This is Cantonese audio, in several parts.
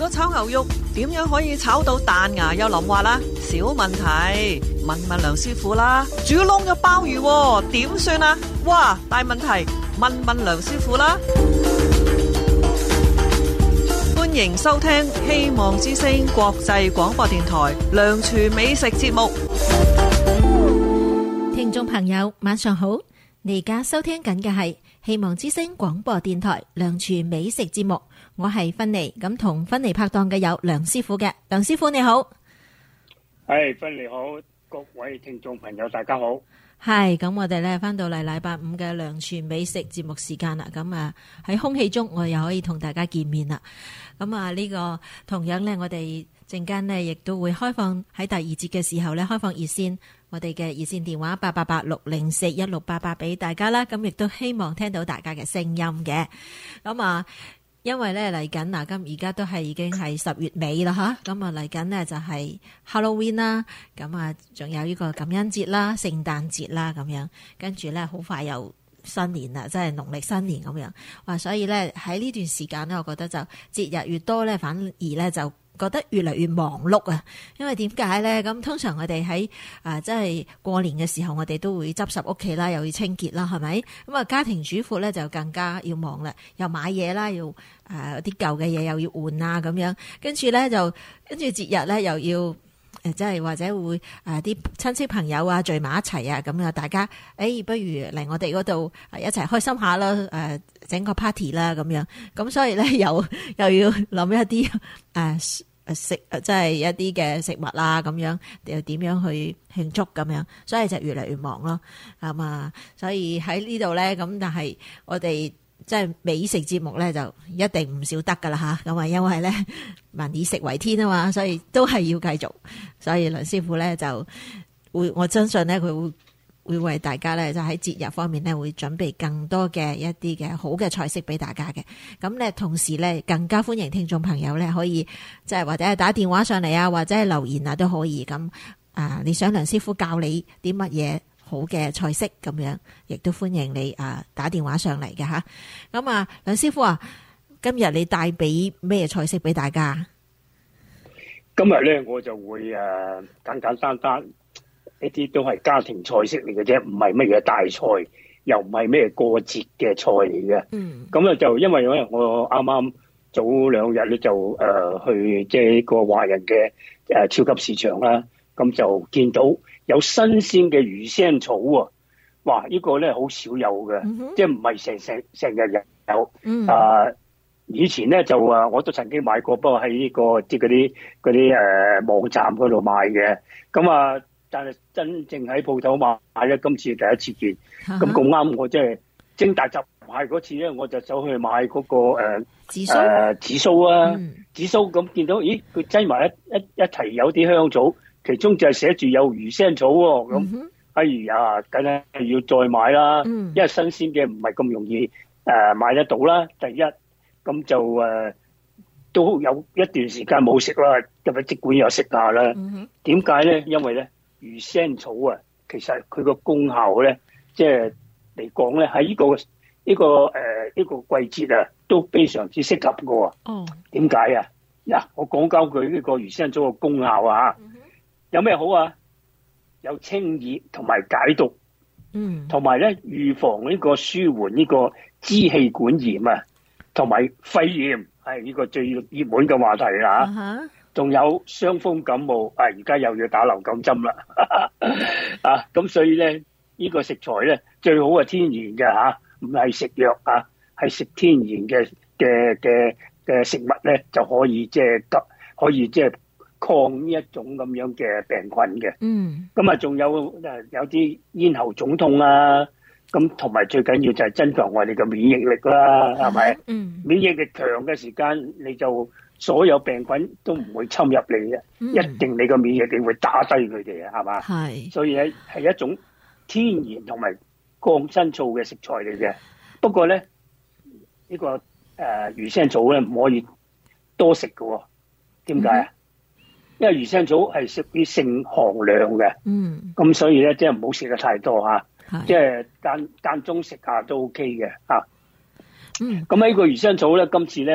個炒牛肉點樣可以炒到彈牙又腍滑啦？小問題，問問梁師傅啦。煮燶咗鮑魚點算啊？哇，大問題，問問梁師傅啦。歡迎收聽希望之聲國際廣播電台梁廚美食節目。 聽眾朋友晚上好，你而家收聽緊嘅係希望之聲廣播電台梁廚美食節目，我係芬妮，咁同芬妮拍檔嘅有梁師傅嘅。梁師傅你好。 係，芬妮好，各位聽眾朋友大家好。 係，咁我哋咧翻到嚟禮拜五嘅梁廚美食節目時間啦，咁啊喺空氣中我又可以同大家見面啦。咁啊呢個同樣咧，我哋陣間咧亦都會開放喺第二節嘅時候咧開放熱線，我哋嘅熱線電話888-604-1688俾大家啦。咁亦都希望聽到大家嘅聲音嘅。咁啊因為咧嚟緊嗱，咁而家都係已經係10月尾啦吓，咁啊嚟緊呢就係 Halloween 啦，咁啊仲有呢個感恩節啦、聖誕節啦咁樣，跟住咧好快又新年啦，即係農曆新年咁樣，哇！所以咧喺呢段時間咧，我覺得就節日越多咧，反而咧就覺得越嚟越忙碌啊！因為點解咧？咁通常我哋喺即係過年嘅時候，我哋都會執拾屋企啦，又要清潔啦，係咪？咁啊，家庭主婦咧就更加要忙啦，又買嘢啦，要啲舊嘅嘢又要換啊咁樣，跟住節日咧又要。即係或者會啲親戚朋友啊聚埋一齊啊咁啊，大家不如嚟我哋嗰度一齊開心下啦，整個 party 啦咁樣，咁所以咧又要諗一啲食即係一啲嘅食物啦咁樣，又點樣去慶祝咁樣，所以就越嚟越忙咯，係嘛？所以喺呢度咧咁，但係我哋即係美食節目咧就一定唔少得噶啦吓，咁啊因為咧民以食為天啊嘛，所以都係要繼續。所以梁師傅咧就會，我相信咧佢會為大家咧就喺節日方面咧會準備更多嘅一啲嘅好嘅菜式俾大家嘅。咁咧同時咧更加歡迎聽眾朋友咧可以即係或者係打電話上嚟啊，或者係留言啊都可以。咁你想梁師傅教你啲乜嘢好嘅菜式咁樣，亦都歡迎你打電話上嚟嘅吓。咁梁師傅啊，今日你帶俾咩菜式俾大家？ 今日咧我就會簡簡單單一啲都係家庭菜式嚟嘅啫，唔係乜嘢大菜，又唔係咩過節嘅菜嚟嘅。咁啊就因為我啱啱早2日咧就去即係個華人嘅超級市場啦，咁就見到有新鮮嘅魚腥草喎，哇！呢個咧好少有嘅，即係唔係成日有。以前咧就我都曾經買過，不過喺呢個即係嗰啲網站嗰度買嘅。咁但係真正喺鋪頭買咧，今次第一次見。咁咁啱，我即係精大集買嗰次咧，我就走去買嗰個紫蘇啊，紫蘇咁見到，咦，佢擠埋一齊有啲香草，其中就係寫住有魚腥草喎。咁哎呀，梗係要再買啦，因為新鮮嘅唔係咁容易買得到啦。第一。咁就都有一段時間冇食啦，咁即管又食下啦。點解咧？因為咧魚腥草其實佢個功效咧，即係嚟講咧喺呢個季節都非常之適合嘅。點解啊？嗱，我講交佢呢個魚腥草嘅功效啊，有咩好啊？有清熱同埋解毒，同埋咧預防呢個舒緩呢個支氣管炎啊。同埋肺炎係呢個最熱門嘅話題啦，仲有傷風感冒，而家又要打流感針啦，咁所以咧呢個食材咧最好係天然嘅嚇，唔係食藥啊，係食天然嘅食物咧就可以即係抗呢一種咁樣嘅病菌嘅。咁仲有啲咽喉腫痛啊。咁同埋最緊要就係增強我哋嘅免疫力啦，係咪？免疫力強嘅時間，你就所有病菌都唔會侵入你嘅，一定你個免疫力會打低佢哋啊，係嘛？係。所以係一種天然同埋抗生素嘅食材嚟嘅。不過咧，呢個魚腥草咧唔可以多食嘅。點解啊？因為魚腥草係屬於性寒涼嘅。咁所以咧，即係唔好食得太多嚇。即係間中食下都 OK 嘅嚇。咁喺個魚腥草咧，今次咧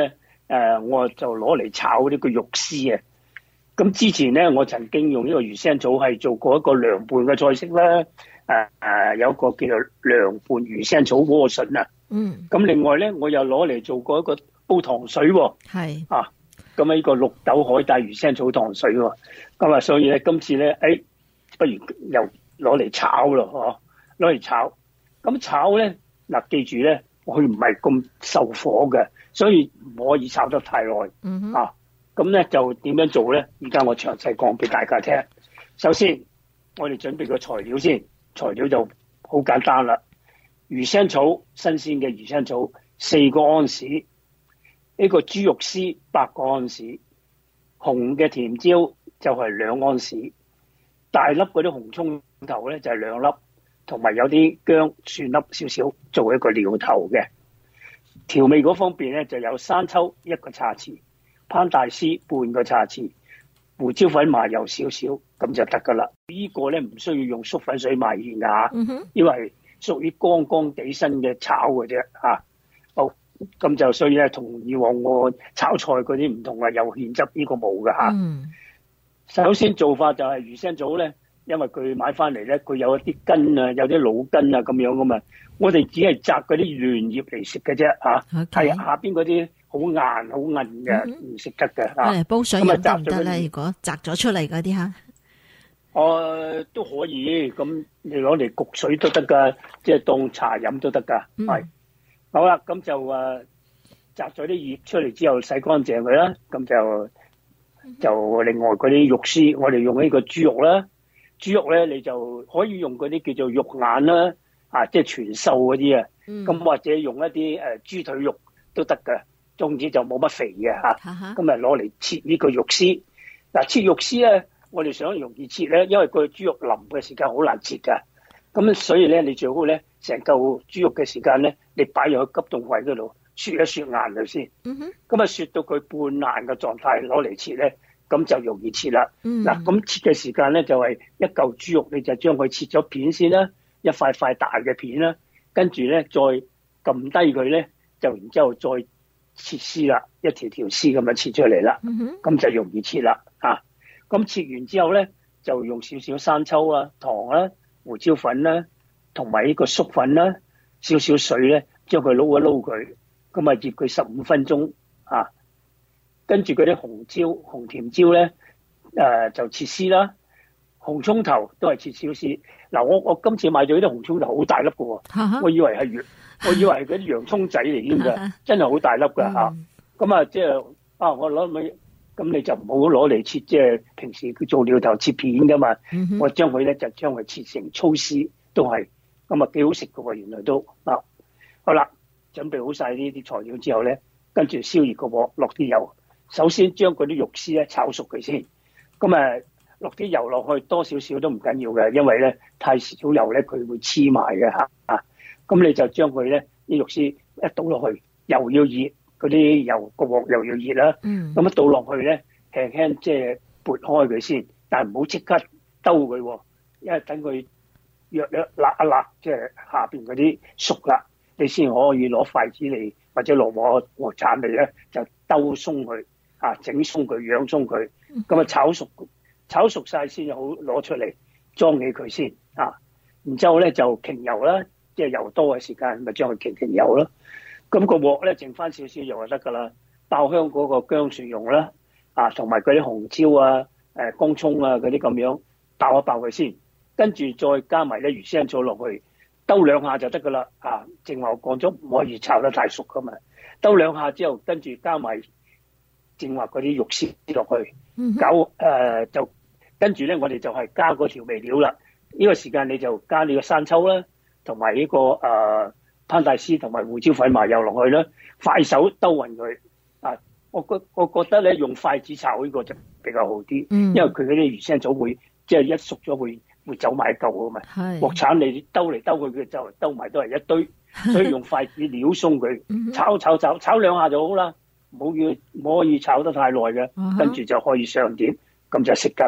我就攞嚟炒呢個肉絲啊。咁之前咧，我曾經用呢個魚腥草係做過一個涼拌嘅菜式啦。有一個叫做涼拌魚腥草萵筍啊。咁另外咧，我又攞嚟做過一個煲糖水喎。 係啊，咁呢個綠豆海帶魚腥草糖水喎。咁啊，所以咧今次咧，不如又攞嚟炒咯，攞嚟炒。咁炒咧，嗱，記住咧，佢唔係咁受火嘅，所以唔可以炒得太耐。啊，咁咧就點樣做咧？而家我詳細講俾大家聽。首先，我哋準備個材料先，材料就好簡單啦。魚腥草，新鮮嘅魚腥草4個安士，呢個豬肉絲8個安士，紅嘅甜椒就係2安士，大粒嗰啲紅葱頭咧就係2粒，同埋有啲薑蒜粒少少做一個料頭嘅。調味嗰方面咧就有生抽1個茶匙，烹大絲半個茶匙，胡椒粉麻油少少咁就得噶啦。呢個咧唔需要用粟粉水麻鹽㗎，因為屬於乾乾地身嘅炒嘅啫嚇。好，咁就所以咧同以往我炒菜嗰啲唔同啊，有芡汁呢個冇㗎嚇。首先做法就係魚腥草咧，因為佢買翻嚟咧，佢有一啲根啊，有啲老根啊咁樣噶嘛。我哋只係摘嗰啲嫩葉嚟食嘅啫嚇，係下邊嗰啲好硬好韌嘅唔食得嘅嚇。 煲水飲得唔得咧？如果摘咗出嚟嗰啲嚇， 都可以，咁你攞嚟焗水都得噶，即係當茶飲都得噶。係好啦，咁就摘咗啲葉出嚟之後洗乾淨佢啦，咁就另外嗰啲肉絲，我哋用呢個豬肉啦。豬肉咧你就可以用嗰啲叫做肉眼啦，即係全瘦嗰啲啊。咁或者用一啲豬腿肉都得噶，總之就冇乜肥嘅嚇。咁啊攞嚟切呢個肉絲。嗱，切肉絲咧，我哋想容易切咧，因為個豬肉腍嘅時間好難切噶。咁所以咧，你最好咧成嚿豬肉嘅時間咧，你擺入去急凍櫃嗰度雪一雪硬佢先。咁雪到佢半硬嘅狀態攞嚟切咧，咁就容易切啦。嗱，咁切嘅時間咧就係一嚿豬肉，你就將佢切咗片先啦，一塊塊大嘅片啦，跟住咧再撳低佢咧，就然之後再切絲啦，一條條絲咁樣切出嚟啦，咁就容易切啦。咁切完之後咧，就用少少生抽啊、糖啦、胡椒粉啦，同埋呢個粟粉啦，少少水咧，將佢撈一撈佢，咁啊醃佢15分鐘啊。跟住嗰啲紅椒、紅甜椒咧，就切絲啦。紅葱頭都係切少絲。嗱，我今次買咗啲紅葱頭好大粒嘅喎，我以為係嗰啲洋葱仔嚟添㗎，真係好大粒㗎嚇。咁啊，即係我攞咪。咁你就唔好攞嚟切，即係平時佢做料頭切片噶嘛。我將佢咧就將佢切成粗絲，都係咁啊，幾好食噶喎！原來都好啦，準備好晒呢啲材料之後咧，跟住燒熱個鑊，落啲油。首先將嗰啲肉絲咧炒熟佢先。咁落啲油落去多少少都唔緊要嘅，因為咧太少油咧佢會黐埋嘅嚇。咁你就將佢咧啲肉絲一倒落去，油要熱。嗰啲油個鑊又要熱啦，咁倒落去咧，輕輕即係撥開佢先，但係唔好即刻兜佢，因為等佢約辣一辣，即係下邊嗰啲熟啦，你先可以攞筷子嚟或者攞鑊鏟嚟咧，就兜鬆佢，整鬆佢，養鬆佢，咁炒熟晒先好攞出嚟裝起佢先，然之後咧就擎油啦，即係油多嘅時間咪將佢擎油咯。咁個鑊咧剩翻少少油就得噶啦，爆香嗰個薑蒜蓉啦，同埋嗰啲紅椒啊、乾葱啊嗰啲咁樣爆一爆佢先，跟住再加埋啲魚腥草落去，兜兩下就得噶啦。正話我講咗唔可以炒得太熟噶嘛，兜兩下之後，跟住加埋正話嗰啲肉絲落去，就跟住咧我哋就係加個調味料啦。呢個時間你就加呢個生抽啦，同埋呢個烹大絲同埋胡椒粉麻油落去啦，快手兜勻佢。我覺得咧用筷子炒呢個就比較好啲，因為佢嗰啲魚腥草會即係一熟咗會走埋一嚿啊嘛。鑊鏟你兜嚟兜去，佢就兜埋都係一堆，所以用筷子撩鬆佢，炒兩下就好啦，唔可以炒得太耐嘅，跟住就可以上碟，咁就食噶啦。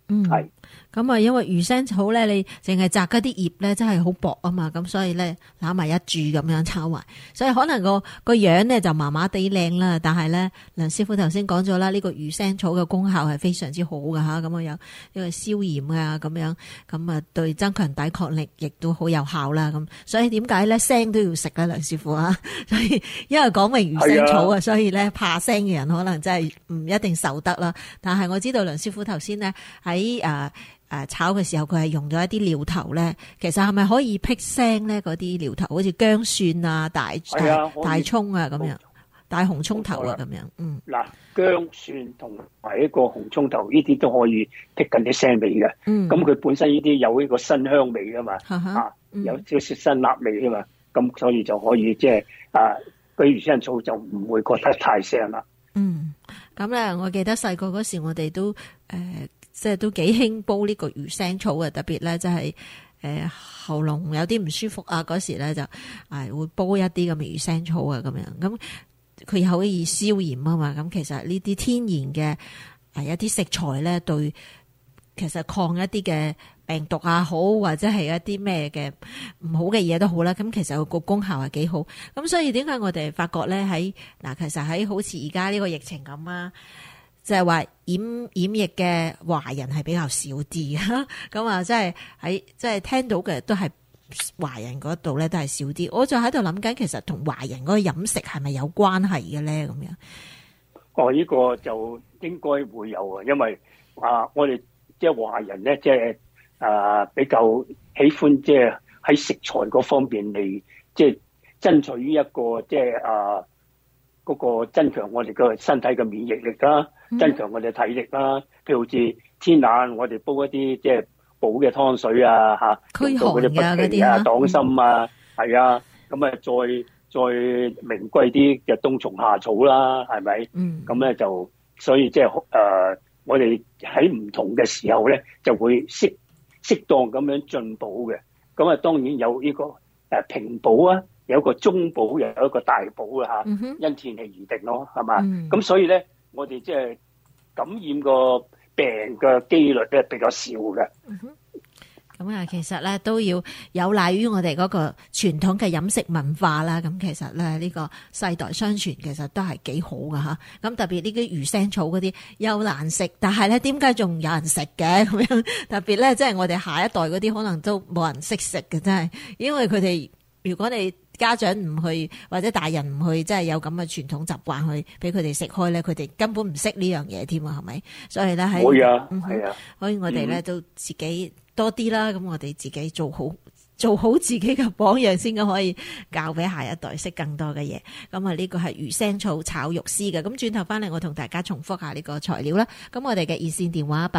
係。 咁啊，因為魚腥草咧，你淨係摘嗰啲葉咧，真係好薄啊嘛，咁所以咧攬埋一柱咁樣炒埋，所以可能個樣咧就麻麻地靚啦。但係咧，梁師傅頭先講咗啦，呢個魚腥草嘅功效係非常之好噶吓，咁啊有呢個消炎啊咁樣，咁啊對增強抵抗力亦都好有效啦。咁所以點解咧腥都要食咧，梁師傅啊？所以因為講明魚腥草啊，所以咧怕腥嘅人可能真係唔一定受得啦。但係我知道梁師傅頭先咧喺炒嘅時候，佢係用咗一啲料頭咧，其實係咪可以辟腥咧？嗰啲料頭好似薑蒜啊、大葱啊咁樣，大紅葱頭啊咁樣。 嗱，薑蒜同埋一個紅葱頭呢啲都可以辟緊啲腥味嘅。咁佢本身呢啲有呢個辛香味噶嘛，有少少辛辣味噶嘛，咁所以就可以即係嗰啲魚腥草就唔會覺得太腥啦。 咁咧，我記得細個嗰時我哋都即係都幾興煲呢個魚腥草嘅，特別咧即係喉嚨有啲唔舒服啊嗰時咧就會煲一啲咁嘅魚腥草啊咁樣，咁佢可以消炎啊嘛。咁其實呢啲天然嘅一啲食材咧，對其實抗一啲嘅病毒啊好，或者係一啲咩嘅唔好嘅嘢都好啦。咁其實個功效係幾好。咁所以點解我哋發覺咧其實喺好似而家呢個疫情咁啊，就係話染疫嘅華人係比較少啲嘅，咁啊，即係聽到嘅都係華人嗰度咧，都係少啲。我就喺度諗緊，其實同華人嗰個飲食係咪有關係嘅咧？咁樣呢個就應該會有啊，因為我哋即係華人咧，即係比較喜歡即係喺食材嗰方面嚟，即係爭取一個即係嗰個增強我哋嘅身體嘅免疫力啦，增強我哋體力啦。譬如好似天冷，我哋煲一啲即係補嘅湯水啊，驅寒啊嗰啲啊，黨參啊，係啊，咁再名貴啲嘅冬蟲夏草啦，係咪？咁咧就所以即係我哋喺唔同嘅時候咧，就會適當咁樣進補嘅。咁啊，當然有呢個平補啊。有一個中補，又有一個大補啊嚇，因天氣而定咯，係嘛？咁所以咧，我哋即係感染個病嘅機率咧比較少嘅。 咁啊，其實咧都要有賴於我哋嗰個傳統嘅飲食文化啦。咁其實咧呢個世代相傳，其實都係幾好噶嚇。咁特別呢啲魚腥草嗰啲又難食，但係咧點解仲有人食嘅咁樣？特別咧，即係我哋下一代嗰啲可能都冇人識食嘅，真係，因為佢哋如果你家長唔去或者大人唔去，即係有咁嘅傳統習慣去俾佢哋食開咧，佢哋根本唔識呢樣嘢添啊，係咪？所以咧係所以我哋咧都自己多啲啦。咁我哋自己做好自己嘅榜樣，先可以教俾下一代識更多嘅嘢。咁啊，呢個係魚腥草炒肉絲嘅。咁轉頭翻嚟，我同大家重複下呢個材料啦。咁我哋嘅熱線電話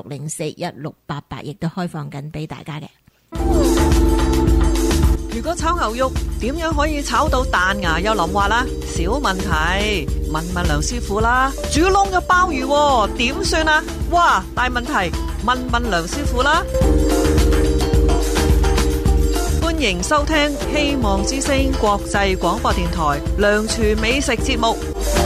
888-604-1688亦都開放緊俾大家嘅。 如果炒牛肉點樣可以炒到彈牙又腍滑啦？小問題，問梁師傅啦。煮窿嘅鮑魚點算啊？哇，大問題，問梁師傅啦。歡迎收聽希望之聲國際廣播電台梁廚美食節目。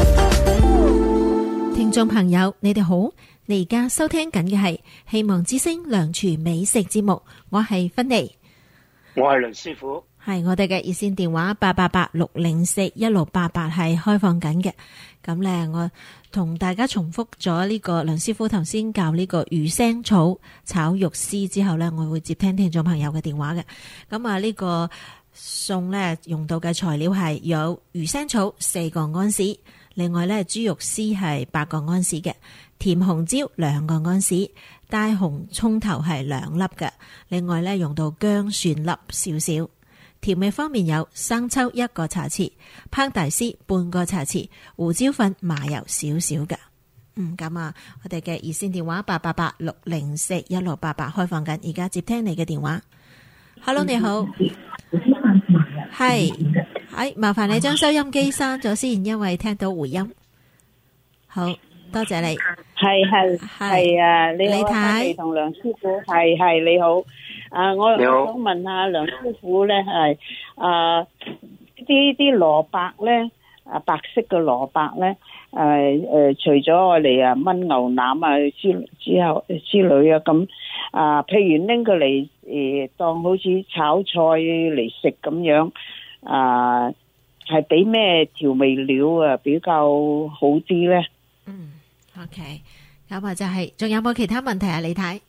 聽眾朋友，你哋好，你而家收聽緊嘅係希望之聲梁廚美食節目，我係芬妮。 我係梁師傅， 係我哋嘅熱線電話888-604-1688係開放緊嘅。咁咧，我同大家重複咗呢個梁師傅頭先教呢個魚腥草炒肉絲之後咧，我會接聽眾朋友嘅電話嘅。咁啊，呢個餸咧用到嘅材料係有魚腥草4個安士，另外咧豬肉絲係8個安士嘅，甜紅椒2個安士。大紅葱頭係2粒嘅，另外咧用到薑蒜粒少少。調味方面有生抽1個茶匙，烹大絲半個茶匙，胡椒粉、麻油少少嘅。咁啊，我哋嘅熱線電話888-604-1688開放緊，而家接聽你嘅電話。Hello， 你好，係，麻煩你將收音機閂咗先，因為聽到回音。好。多謝你， 係啊，你好，你同梁師傅係你好，我想問下梁師傅咧，啲蘿蔔咧， 白色嘅蘿蔔咧，除咗我哋炆牛腩之類啊，咁譬如拎佢嚟當好似炒菜嚟食咁樣，係俾咩調味料比較好啲咧 ？OK， 咁啊就係，仲有冇其他問題啊？李太？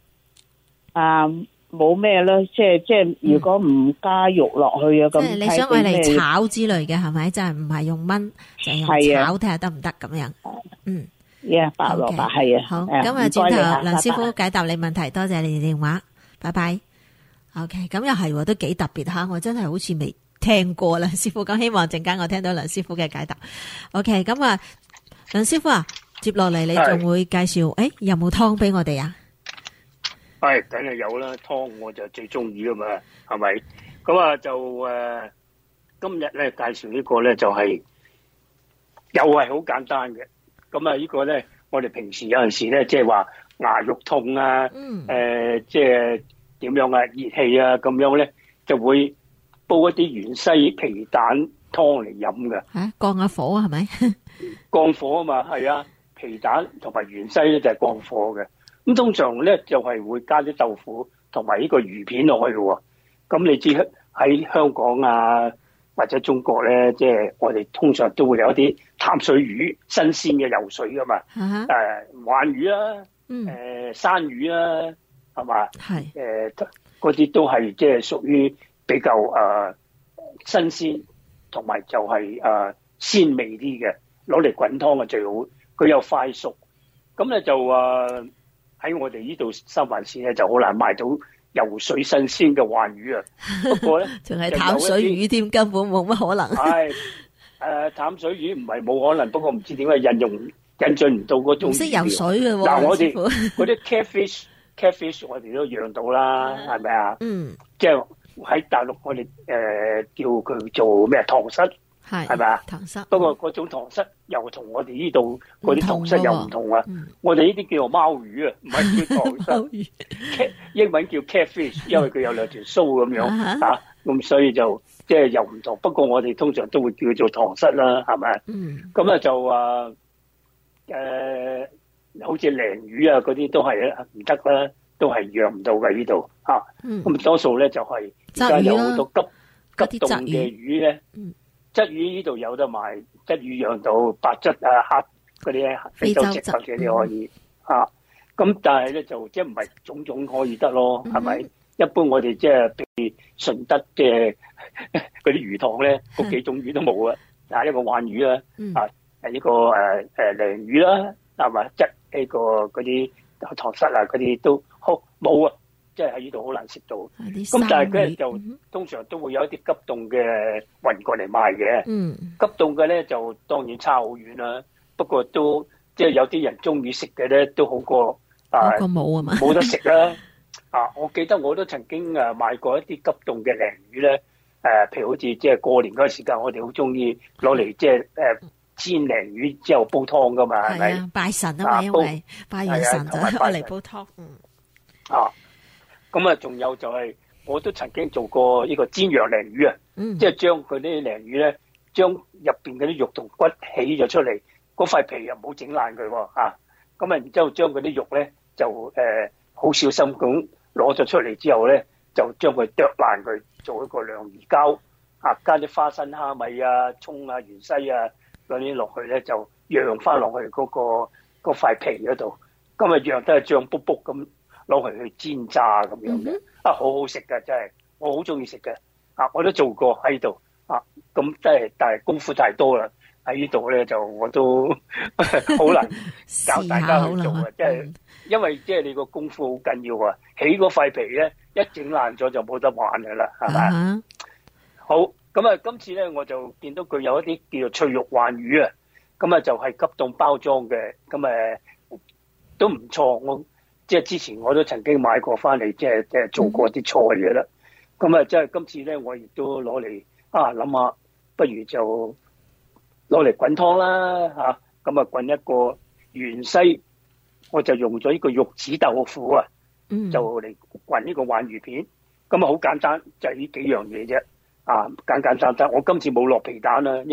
冇咩咯，即係如果唔加肉落去啊，咁即係你想愛嚟炒之類嘅係咪？就係唔係用炆，就用炒睇下得唔得咁樣？ 白蘿蔔係啊。 好，咁啊轉頭梁師傅解答你問題，多謝你哋電話，拜拜。OK， 咁又係都幾特別吓，我真係好似未聽過梁師傅，咁希望陣間我聽到梁師傅嘅解答。OK， 咁啊，梁師傅啊，接落嚟你仲會介紹有冇湯俾我哋啊？ 係，梗係有啦，湯我就最中意噶嘛，係咪？咁啊就今日咧介紹呢個咧就係又係好簡單嘅。咁啊呢個咧，我哋平時有陣時咧即係話牙肉痛啊，即係點樣啊，熱氣啊咁樣咧，就會煲一啲芫茜皮蛋湯嚟飲嘅。 降下火啊，係咪？ 降火啊嘛，係啊，皮蛋同埋芫茜咧就係降火嘅。咁通常咧就係會加啲豆腐同埋呢個魚片落去嘅喎。咁你知喺香港啊或者中國咧，即係我哋通常都會有一啲淡水魚新鮮嘅游水噶嘛。鯇魚啦，山魚啦，係嘛？係嗰啲都係即係屬於比較新鮮同埋就係鮮味啲嘅，攞嚟滾湯啊最好。佢又快熟。咁咧就喺我哋呢度三藩市咧就好難買到游水新鮮嘅鯇魚啊！不過咧， 仲係淡水魚添，根本冇乜可能。 係淡水魚唔係冇可能，不過唔知點解引進唔到嗰種。唔識游水嘅喎。 嗱，我哋嗰啲 catfish 我哋都養到啦，係咪啊？即係喺大陸我哋叫佢做咩塘虱。係咪啊？ 塘虱， 不過嗰種塘虱又同我哋呢度嗰啲塘虱又唔同啊！我哋呢啲叫做貓魚啊，唔係叫塘虱。英文叫 catfish， 因為佢有兩條鬚咁樣咁所以就即係又唔同。不過我哋通常都會叫做塘虱啦，係咪？咁咧就好似鯪魚啊嗰啲都係唔得啦，都係養唔到嘅呢度嚇。咁多數咧就係而家有好多急凍嘅魚咧。鯽魚呢度有得賣，鯽魚養到白鯽黑嗰啲非洲鯽嗰啲可以咁但係咧就即係唔係種種可以得咯，係咪？一般我哋即係譬如順德嘅嗰啲魚塘咧，嗰幾種魚都冇啊！一個鯇魚啦，一個鯪魚啦，係咪？呢個嗰啲塘虱嗰啲都好冇啊！即係喺呢度好難食到，咁但係佢就通常都會有一啲急凍嘅運過嚟賣嘅。急凍嘅咧就當然差好遠啦，不過都即係有啲人中意食嘅咧都好過冇啊嘛， 冇得食啦。我記得我都曾經買過一啲急凍嘅鯪魚咧，譬如好似即係過年嗰個時間，我哋好中意攞嚟即係煎鯪魚之後煲湯噶嘛，係咪？ 拜神啊嘛，因為拜完神就攞嚟煲湯。 咁仲有就係我都曾經做過呢個煎釀鯪魚啊，即係將佢啲鯪魚咧，將入邊嗰啲肉同骨起咗出嚟，嗰塊皮又唔好整爛佢喎咁然之後將嗰啲肉咧就好小心咁攞咗出嚟之後咧，就將佢剁爛佢，做一個鯪魚膠加啲花生、蝦米啊、葱啊、芫茜啊嗰啲落去咧，就釀翻落去嗰塊皮嗰度，咁釀得係醬卜卜咁。攞去煎炸咁樣嘅，好好食㗎，真係我好中意食嘅，我都做過喺度，咁但係功夫太多啦，喺呢度咧就我都好難教大家去做即係因為即係你個功夫好緊要啊，起嗰塊皮咧一整爛咗就冇得玩㗎啦，係咪？好，咁今次咧我就見到佢有一啲叫做脆肉鯇魚啊，咁就係急凍包裝嘅，咁都唔錯，即係之前我都曾經買過翻嚟，即係做過啲菜嘅啦。咁即係今次咧，我亦都攞嚟諗下，不如就攞嚟滾湯啦咁滾一個芫茜，我就用咗呢個玉子豆腐就嚟滾呢個鯇魚片。咁好簡單，就係呢幾樣嘢啫。簡單。我今次冇落皮蛋啦，因為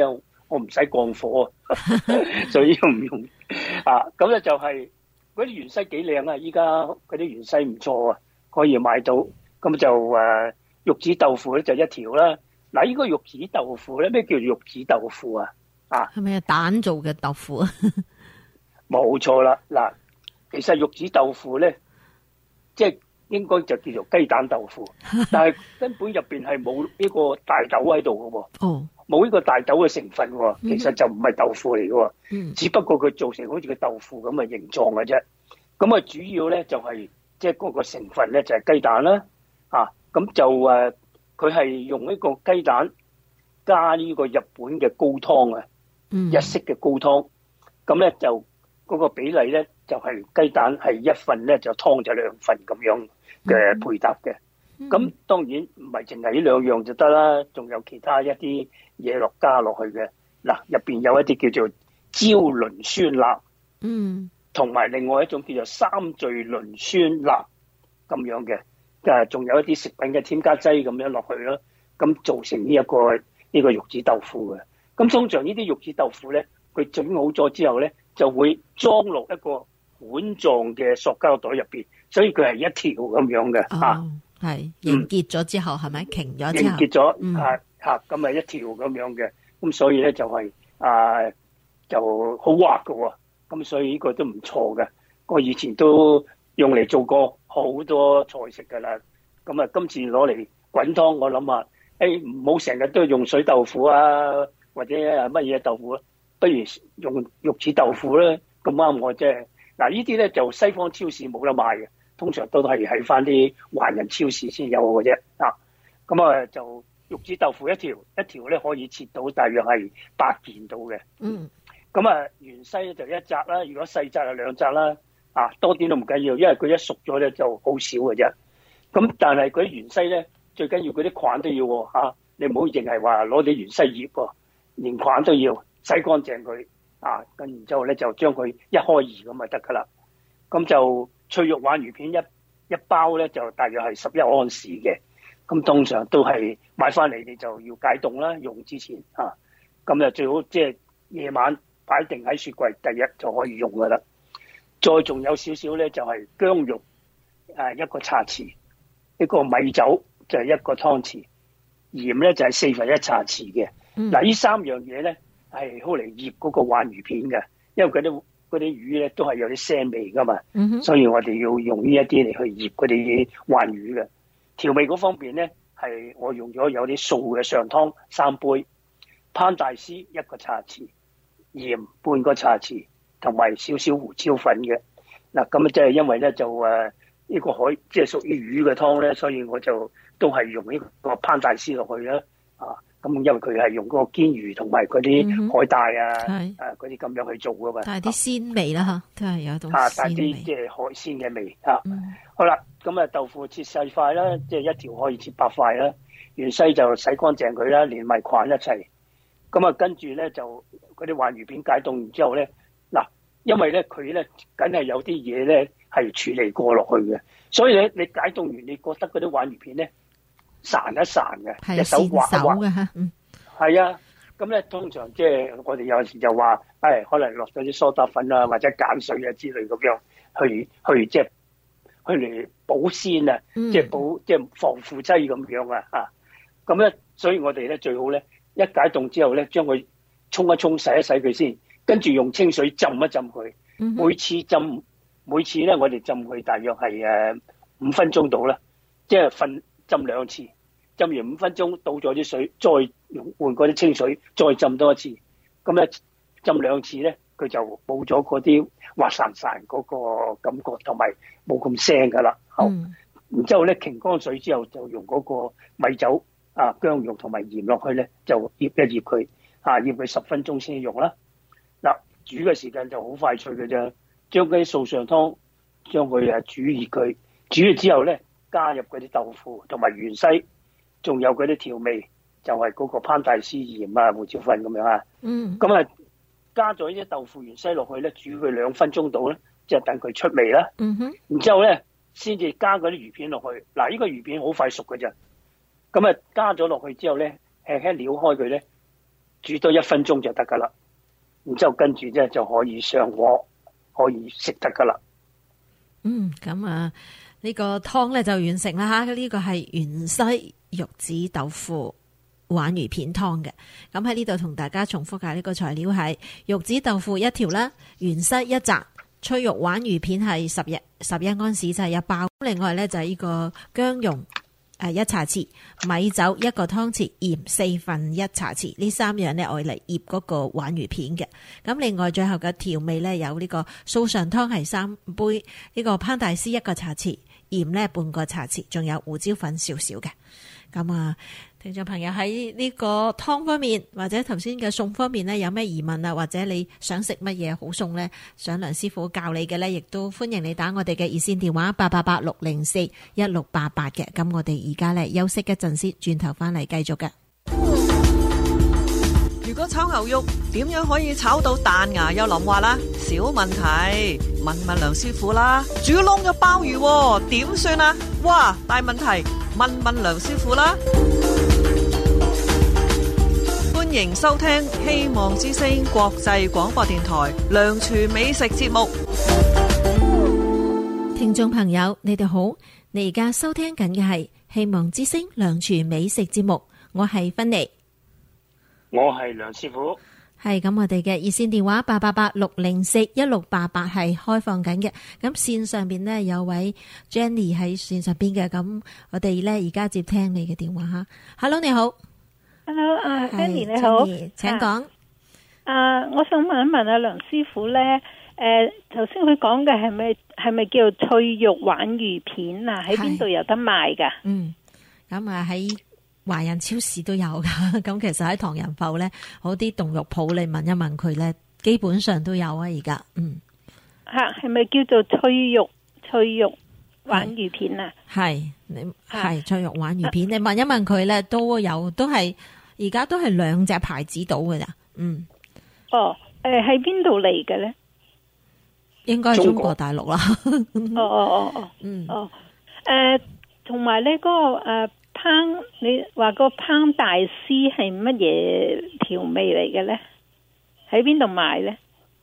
我唔使降火，所以唔用啊。咁咧就係嗰啲芫茜幾靚啊！依家嗰啲芫茜唔錯啊，可以買到。咁就玉子豆腐咧就一條啦。嗱，呢個玉子豆腐咧，咩叫玉子豆腐啊？啊， 係咪蛋做嘅豆腐啊？ 冇錯啦。嗱，其實玉子豆腐咧，即係應該就叫做雞蛋豆腐，但係根本入邊係冇呢個大豆喺度嘅喎。 哦， 冇呢個大豆嘅成分喎，其實就唔係豆腐嚟嘅喎，只不過佢做成好似個豆腐咁嘅形狀嘅啫。咁啊，主要咧就係即係嗰個成分咧就係雞蛋啦，咁就佢係用呢個雞蛋加呢個日本嘅高湯啊，日式嘅高湯。咁咧就嗰個比例咧就係雞蛋係1份咧，就湯就2份咁樣嘅配搭嘅。咁當然唔係淨係呢2樣就得啦，仲有其他一啲嘢加落去嘅。嗱，入邊有一啲叫做椒磷酸鈉，同埋另外一種叫做3聚磷酸鈉咁樣嘅。仲有一啲食品嘅添加劑咁樣落去啦，咁做成呢個玉子豆腐嘅。咁通常呢啲玉子豆腐咧，佢整好咗之後咧，就會裝落一個碗狀嘅塑膠袋入邊，所以佢係一條咁樣嘅。 係凝結咗之後係咪凝咗之後？ 凝結咗咁係一條咁樣嘅，咁所以咧就係就好滑嘅喎，咁所以呢個都唔錯嘅。我以前都用嚟做過好多菜式噶啦，咁啊今次攞嚟滾湯，我諗下，唔好成日都用水豆腐啊，或者乜嘢豆腐啊，不如用玉子豆腐啦，咁啱我啫。嗱，呢啲咧就西方超市冇得賣嘅。通常都係喺翻啲華人超市先有嘅啫。咁就玉子豆腐一條咧可以切到大約係8件到嘅。咁芫茜就1紮啦，如果細紮就2紮啦。多啲都唔緊要，因為佢一熟咗咧就好少嘅啫。咁但係嗰啲芫茜咧，最緊要嗰啲菌都要喎。你唔好淨係話攞啲芫茜葉喎，連菌都要洗乾淨佢。咁然之後咧就將佢一開二咁就得噶啦。咁就脆肉鯇魚片一包咧就大約係11盎司嘅，咁通常都係買翻嚟你就要解凍啦，用之前咁就最好即係夜晚擺定喺雪櫃，第日就可以用噶啦。再仲有少少咧就係薑蓉1個茶匙，呢個米酒就係1個湯匙，鹽咧就係1/4茶匙嘅。嗱，呢3樣嘢咧係好嚟醃嗰個鯇魚片嘅，因為嗰啲魚咧都係有啲腥味噶嘛，所以我哋要用呢一啲嚟去醃嗰啲鯇魚嘅。調味嗰方面咧，係我用咗有啲素嘅上湯3杯，烹大絲1個茶匙，鹽半個茶匙，同埋少少胡椒粉嘅。嗱，咁即係因為咧就呢個海即係屬於魚嘅湯咧，所以我就都係用呢個烹大絲落去啦。咁因為佢係用嗰個堅魚同埋嗰啲海帶嗰啲咁樣去做噶嘛， 帶啲鮮味啦嚇，都係有種帶鮮味。 啲即係海鮮嘅味好啦，咁豆腐切細塊啦，即係一條可以切8塊啦。芫茜就洗乾淨佢啦，連埋菌一齊。咁跟住咧就嗰啲鯇魚片解凍完之後咧，嗱，因為咧佢咧梗係有啲嘢咧係處理過落去嘅，所以咧你解凍完，你覺得嗰啲鯇魚片咧散一散嘅，隻手滑一滑嘅嚇。係啊，咁咧通常即係我哋有時就話，可能落咗啲蘇打粉啊，或者鹼水啊之類咁樣去即係去嚟保鮮啊，即係防腐劑咁樣啊。咁咧，所以我哋咧最好咧一解凍之後咧，將佢沖一沖、洗一洗佢先，跟住用清水浸一浸佢。每次咧我哋浸佢大約係5分鐘到啦，即係浸2次。浸完5分鐘，倒咗啲水，再換嗰啲清水，再浸多一次。咁咧浸2次咧，佢就冇咗嗰啲滑潺潺嗰個感覺，同埋冇咁腥噶啦。然之後咧，擎乾水之後，就用嗰個米酒薑蓉同埋鹽落去咧，就醃一醃佢，醃佢10分鐘先用啦。嗱，煮嘅時間就好快脆嘅啫。將嗰啲素上湯，將佢煮熱佢，煮咗之後咧，加入嗰啲豆腐同埋芫茜。仲有嗰啲調味，就係嗰個烹大絲鹽胡椒粉咁樣咁加咗啲豆腐芫茜落去咧，煮佢2分鐘到咧，即係等佢出味啦。然之後咧，先至加嗰啲魚片落去。嗱，呢個魚片好快熟嘅啫。咁加咗落去之後咧，輕輕撩開佢咧， 煮多1分鐘就得噶啦。然之後跟住咧就可以上鍋，可以食得噶啦。 咁啊，呢個湯咧就完成啦吓。呢個係芫茜玉子豆腐鯇魚片湯嘅。咁喺呢度同大家重複下呢個材料係玉子豆腐1條啦，芫茜1紮，脆肉鯇魚片係11安士，就係1包。另外咧就係呢個薑蓉1茶匙，米酒1個湯匙，鹽1/4茶匙。呢3樣咧愛嚟醃嗰個鯇魚片嘅。咁另外最後嘅調味咧有呢個素常湯係3杯，呢個烹大師1個茶匙，鹽咧半個茶匙，仲有胡椒粉少少嘅。咁啊，聽眾朋友喺呢個湯方面或者頭先嘅餸方面呢，有咩疑問啊，或者你想食乜嘢好餸呢？想梁師傅教你嘅呢，亦都歡迎你打我哋嘅熱線電話888-604-1688嘅。咁我哋而家呢休息一陣先，轉頭翻嚟繼續嘅。 如果炒牛肉點樣可以炒到彈牙又腍滑啦？小問題，問梁師傅啦。煮窿咗鮑魚點算啊？哇，大問題，問梁師傅啦。歡迎收聽希望之聲國際廣播電台梁廚美食節目。 聽眾朋友，你哋好，你而家收聽緊嘅係希望之聲梁廚美食節目，我係芬妮。 我係梁師傅， 係咁，我哋嘅熱線電話888-604-1688係開放緊嘅。咁線上邊呢，有位 Jenny 喺線上邊嘅，咁我哋呢而家接聽你嘅電話吓。Hello， 你好。 Hello， Jenny 你好， Jenny， 請講。 我想問一問梁師傅呢，頭先佢講嘅係咪叫脆肉鯇魚片啊？喺邊度有得賣噶？ 咁啊喺華人超市都有噶，咁其實喺唐人埠咧，好啲凍肉鋪你問一問佢咧，基本上都有啊。而家係咪叫做脆肉鯇魚片啊？係脆肉鯇魚片，你問一問佢咧，都有，都係而家都係2隻牌子到噶咋。 喺邊度嚟嘅咧？ 應該係中國大陸啦。 同埋咧嗰個烹，你話個烹大師係乜嘢調味嚟嘅咧？喺邊度買咧？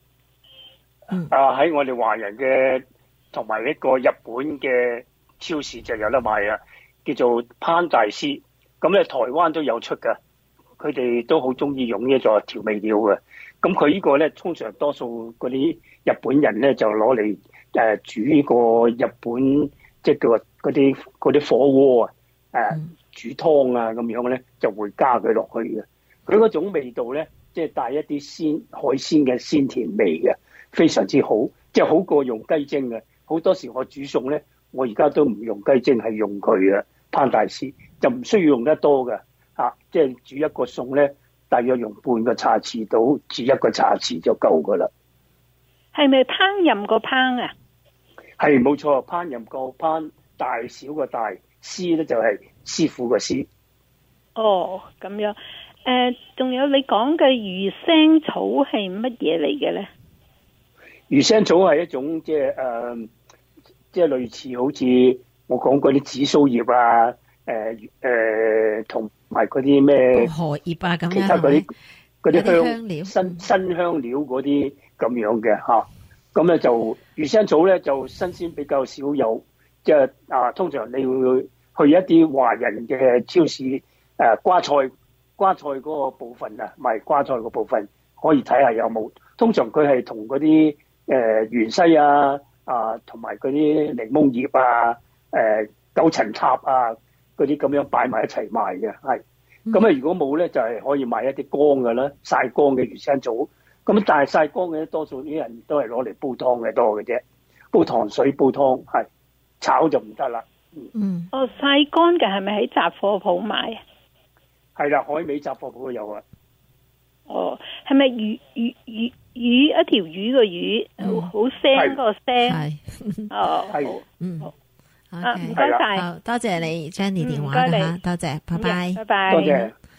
喺我哋華人嘅同埋一個日本嘅超市就有得賣啊，叫做烹大師。咁咧台灣都有出噶，佢哋都好中意用呢個調味料嘅。咁佢呢個咧，通常多數嗰啲日本人咧就攞嚟煮呢個日本即係叫嗰啲火鍋煮湯啊咁樣咧，就會加佢落去嘅。佢嗰種味道咧，即係帶一啲海鮮嘅鮮甜味嘅，非常之好，即係好過用雞精嘅。好多時我煮餸咧，我而家都唔用雞精，係用佢嘅烹大師，就唔需要用得多嘅。即係煮一個餸咧，大約用半個茶匙到至1個茶匙就夠噶啦。 係咪烹飪個烹啊？ 係冇錯，烹飪個烹，大小個大，師咧就係師傅個師。 咁樣。仲有你講嘅魚腥草係乜嘢嚟嘅咧？ 魚腥草係一種即係類似好似我講嗰啲紫蘇葉啊，同埋嗰啲咩荷葉啊咁樣， 其他嗰啲香料、 新香料嗰啲咁樣嘅嚇。咁咧就魚腥草咧就新鮮比較少有，即係通常你會去一啲華人嘅超市瓜菜嗰個部分賣瓜菜個部分可以睇下有冇。通常佢係同嗰啲芫茜同埋嗰啲檸檬葉九層塔嗰啲咁樣擺埋一齊賣嘅，係。咁如果冇咧，就係可以買一啲乾嘅啦，曬乾嘅魚腥草。咁但係曬乾嘅多數啲人都係攞嚟煲湯嘅多嘅啫，煲糖水煲湯係，炒就唔得啦。 曬乾嘅係咪喺雜貨鋪買啊？ 係啦，海味雜貨鋪都有啊。 係咪魚一條魚個魚，好腥個腥？係。 係。 唔該晒， 多謝你 Jenny 電話啦吓，多謝，拜拜。 拜拜。 多謝。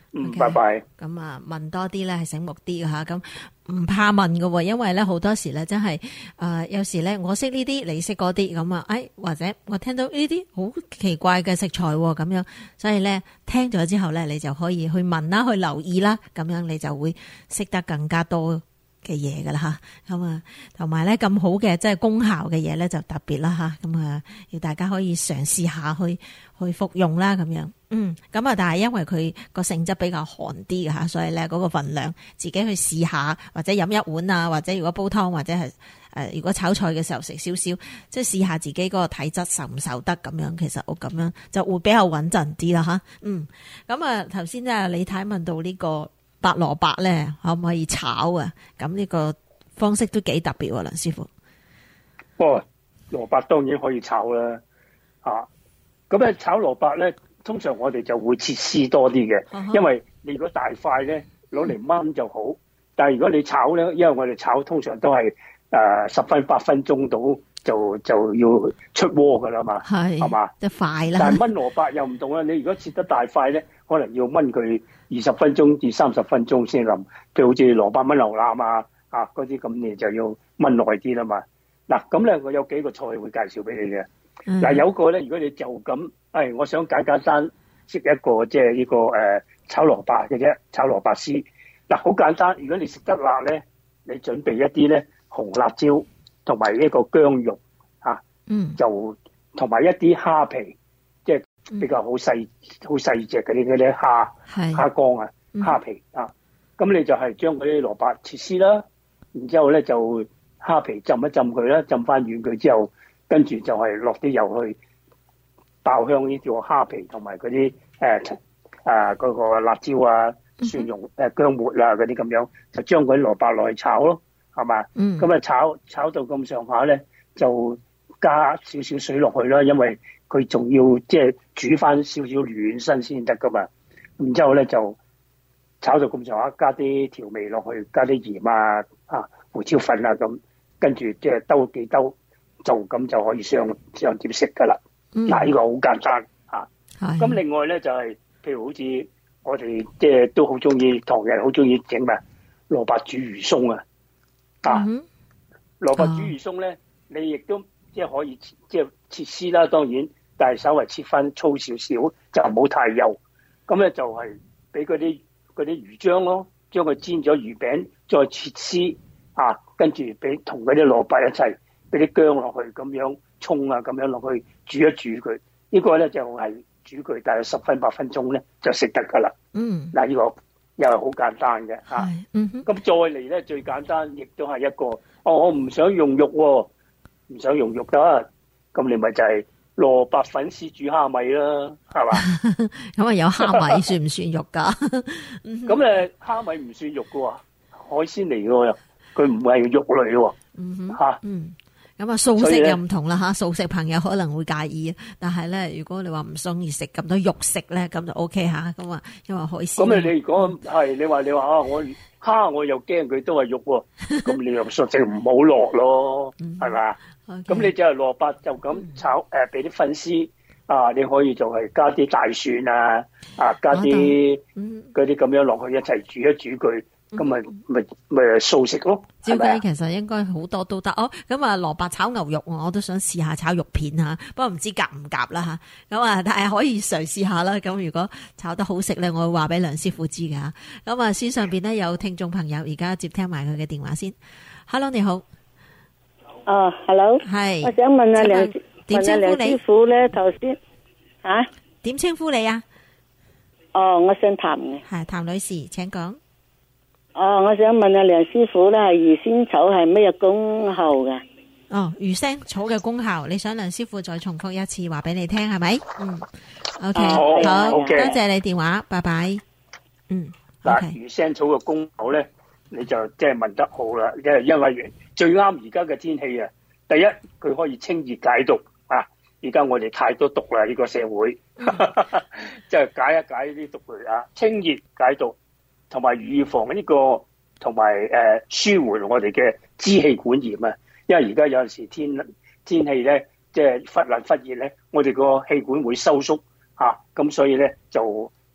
OK？ 拜拜。 咁啊，問多啲咧係醒目啲嘅吓，咁唔怕問嘅喎，因為咧好多時咧真係有時咧我識呢啲，你識嗰啲咁啊，或者我聽到呢啲好奇怪嘅食材喎咁樣，所以咧聽咗之後咧，你就可以去問啦，去留意啦，咁樣你就會識得更加多嘅嘢噶啦吓，咁啊，同埋咧咁好嘅即係功效嘅嘢咧就特別啦吓，咁啊要大家可以嘗試下去服用啦咁樣，咁啊但係因為佢個性質比較寒啲嘅吓，所以咧嗰個份量自己去試下，或者飲一碗啊，或者如果煲湯或者係如果炒菜嘅時候食少少，即係試下自己嗰個體質受唔受得咁樣，其實我咁樣就會比較穩陣啲啦吓，咁啊頭先咧李太問到呢個白蘿蔔咧可唔可以炒啊？咁呢個方式都幾特別喎，梁師傅。 蘿蔔當然可以炒啦，咁咧炒蘿蔔咧，通常我哋就會切絲多啲嘅，因為你如果大塊咧攞嚟炆就好，但係如果你炒咧，因為我哋炒通常都係10分8分鐘到就要出鍋噶啦嘛，係嘛， 即係快啦。 但係炆蘿蔔又唔同啦，你如果切得大塊咧，可能要炆佢20分鐘至30分鐘先腍，譬如好似蘿蔔炆牛腩嗰啲咁，你就要炆耐啲啦嘛。嗱，咁咧我有幾個菜會介紹俾你嘅。嗱，有個咧，如果你就咁，我想簡單食一個即係呢個炒蘿蔔嘅啫，炒蘿蔔絲。嗱，好簡單，如果你食得辣咧，你準備一啲咧紅辣椒同埋呢個薑肉就同埋一啲蝦皮，即係比較好細隻嗰啲蝦乾啊、蝦皮咁你就係將嗰啲蘿蔔切絲啦，然之後咧就蝦皮浸一浸佢啦，浸翻軟佢之後，跟住就係落啲油去爆香呢條蝦皮同埋嗰啲嗰個辣椒啊、蒜蓉薑末啊嗰啲咁樣，就將嗰啲蘿蔔落去炒咯，係嘛？咁啊炒到咁上下咧，就加少少水落去啦，因為佢仲要即係煮翻少少軟身先得噶嘛。然之後咧就炒到咁上下，加啲調味落去，加啲鹽胡椒粉啊咁，跟住即係兜幾兜，就咁就可以上碟食噶啦。嗱，呢個好簡單咁另外咧就係譬如好似我哋即係都好中意，唐人好中意整蘿蔔煮魚鬆啊。蘿蔔煮魚鬆咧，你亦都即係可以即係切絲啦，當然，但係稍微切翻粗少少，就唔好太幼。咁咧就係俾嗰啲魚漿咯，將佢煎咗魚餅，再切絲跟住俾同嗰啲蘿蔔一齊，俾啲薑落去，咁樣葱咁樣落去煮一煮佢。呢個咧就係煮佢大約10分8分鐘咧就食得噶啦。嗱，呢個又係好簡單嘅咁再嚟咧最簡單，亦都係一個我唔想用肉喎，唔想用肉得，咁你咪就係蘿蔔粉絲煮蝦米啦，係嘛？ 咁有蝦米算唔算肉噶？ 咁蝦米唔算肉噶喎，海鮮嚟嘅喎，佢唔係肉類喎。 咁素食又唔同啦吓，素食朋友可能會介意，但係咧如果你話唔中意食咁多肉食咧，咁就 OK 吓。咁因為海鮮。咁你如果係你話我蝦我又驚佢都係肉喎，咁你又索性唔好落咯，係嘛？咁你就係蘿蔔就咁炒俾啲粉絲你可以就係加啲大蒜加啲嗰啲咁樣落去一齊煮一煮佢。咁咪素食咯。 照計其實應該好多都得哦。咁蘿蔔炒牛肉我都想試下炒肉片吓，不過唔知夾唔夾啦吓。咁但係可以嘗試下啦。咁如果炒得好食咧，我會話俾梁師傅知㗎。咁線上邊咧有聽眾朋友而家接聽埋佢嘅電話先。Hello， 你好。 Hello， 係。 我想問下梁師傅咧，頭先點稱呼你啊？ 我姓譚嘅。 係譚女士，請講。 我想問下梁師傅咧，魚腥草係咩功效嘅？ 魚腥草嘅功效，你想梁師傅再重複一次話俾你聽係咪？OK， 好，多謝你電話，拜拜。 嗱，魚腥草嘅功效咧，你就即係問得好啦，因為最啱而家嘅天氣啊。第一，佢可以清熱解毒而家我哋太多毒啦，呢個社會，即係解一解呢啲毒類清熱解毒。同埋預防呢個，同埋舒緩我哋嘅支氣管炎啊！因為而家有陣時天氣咧，即係忽冷忽熱咧，我哋個氣管會收縮咁所以咧就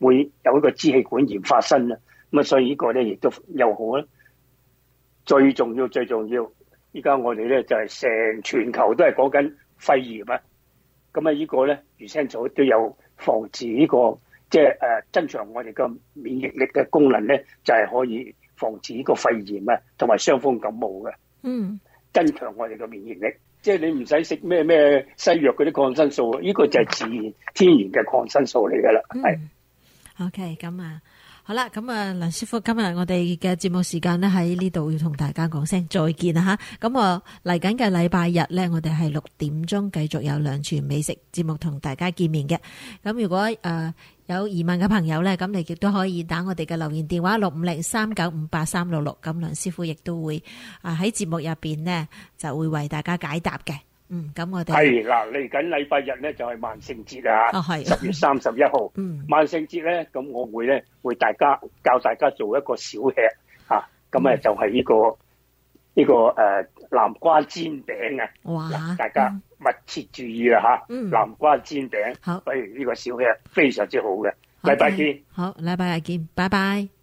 會有一個支氣管炎發生啦。咁啊，所以呢個咧亦都又好啦。最重要，依家我哋咧就係成全球都係講緊肺炎啊。咁啊，呢個咧魚腥草都有防治呢個即係增強我哋嘅免疫力嘅功能咧，就係可以防治呢個肺炎啊，同埋傷風感冒嘅。增強我哋嘅免疫力，即係你唔使食咩西藥嗰啲抗生素，呢個就係自然天然嘅抗生素嚟噶啦。係。 OK， 咁啊。好啦，咁啊，梁師傅，今日我哋嘅節目時間咧喺呢度要同大家講聲再見啦吓。咁啊，嚟緊嘅禮拜日咧，我哋係6點鐘繼續有梁廚美食節目同大家見面嘅。咁如果有疑問嘅朋友咧，咁你亦都可以打我哋嘅留言電話65039583366。咁梁師傅亦都會喺節目入邊呢就會為大家解答嘅。咁我哋係嗱，嚟緊禮拜日咧就係萬聖節啊，10月31號。萬聖節咧，咁我會教大家做一個小吃嚇，咁就係呢個南瓜煎餅啊。哇！大家密切注意啦嚇，南瓜煎餅，好，不如呢個小吃非常之好嘅。禮拜見。好，禮拜日見，拜拜。